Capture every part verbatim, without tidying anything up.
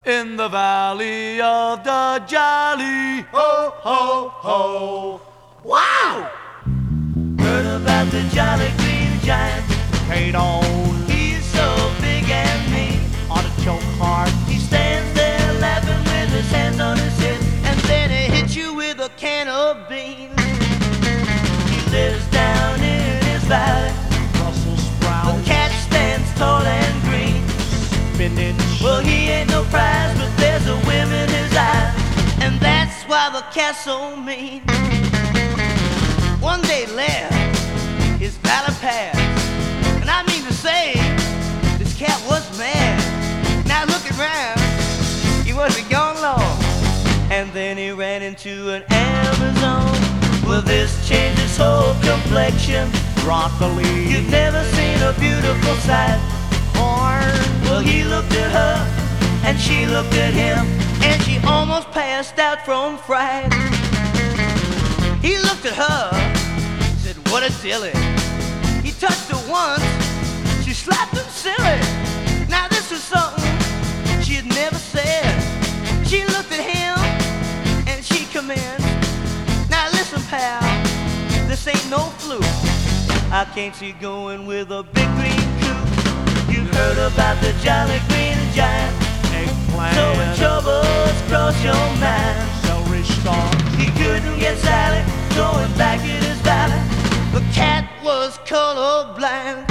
In the valley of the jolly ho ho ho. Wow! Heard about the jolly green giant. Paid on He's so big and mean. artichoke heart. He stands there laughing with his hands on his hip, and then he hits you with a can of beans. He lives down in his valley. Brussels The sprouts. cat stands tall and green. Spinach. Well, he ain't no prize, but there's a whim in his eye, and that's why the cat's so mean. One day left his valley pass, and I mean to say, this cat was mad. Now looking round, he wasn't gone long, and then he ran into an Amazon. Well, this changed his whole complexion. Broccoli. You've never seen a beautiful sight. Corn. Well, he looked at her, and she looked at him, and she almost passed out from fright. He looked at her, said, what a dilly. He touched her once, she slapped him silly. Now this was something she had never said. She looked at him, and she commenced. Now listen, pal, this ain't no fluke. I can't see going with a big green coop. You've heard about the jolly green giant. Eggplant. So when troubles cross your mind, Celery stalk. he couldn't get Sally going back in his valley. The cat was colorblind.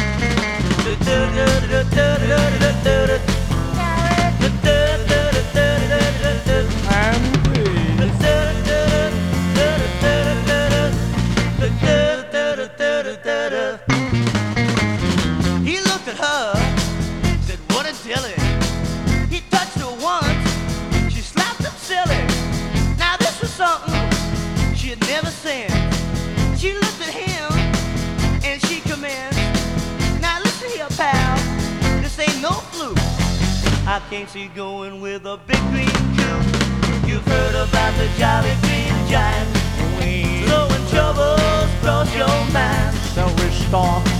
He looked at her, said, what a dilly. He touched her once, she slapped him silly. Now this was something she had never seen. She looked at him, and she commenced. Now listen here, pal, this ain't no fluke. I can't see going with a big green coop. You've heard about the jolly green giant. Wing. So when troubles cross your mind, Celery stalk.